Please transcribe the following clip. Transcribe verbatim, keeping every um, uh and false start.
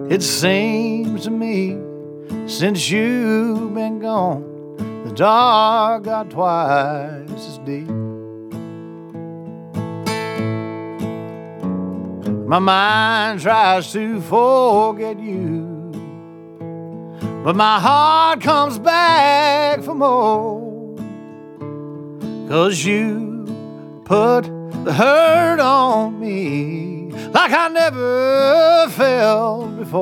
It seems to me since you've been gone, the dark got twice as deep. My mind tries to forget you, but my heart comes back for more. 'Cause you put the hurt on me like I never felt before.